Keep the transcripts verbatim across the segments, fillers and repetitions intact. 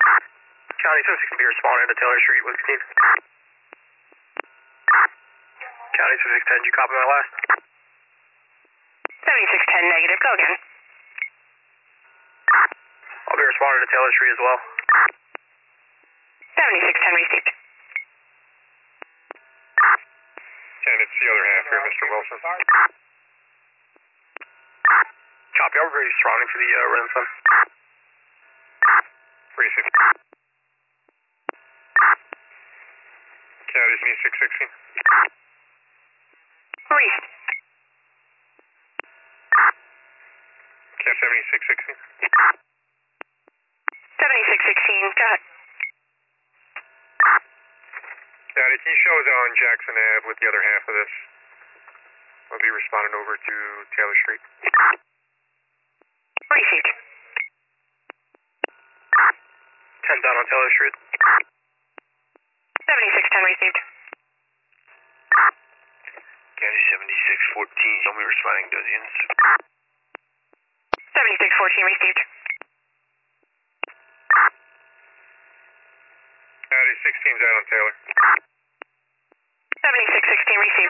County seventy-six can be responding to Taylor Street with Steve. County seventy-six ten, did you copy my last? seventy-six ten negative, go again. I'll be responding to Taylor Street as well. seventy-six ten received. And it's the other half here, Mister Wilson. Copy, I'll be responding for the uh, Renson. Received. County's me six sixteen. Received. Cat seventy-six sixteen. seventy-six sixteen, go ahead. County, can you show us on Jackson Ave with the other half of this? I'll be responding over to Taylor Street. Received. ten down on Taylor Street. seventy-six ten received. County seventy-six fourteen, I'll be responding to Dozens. seventy-six fourteen received. County sixteen's out on Taylor. seventy-six sixteen received.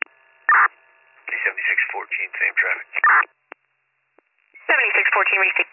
seventy-six fourteen, same traffic. seventy-six fourteen received.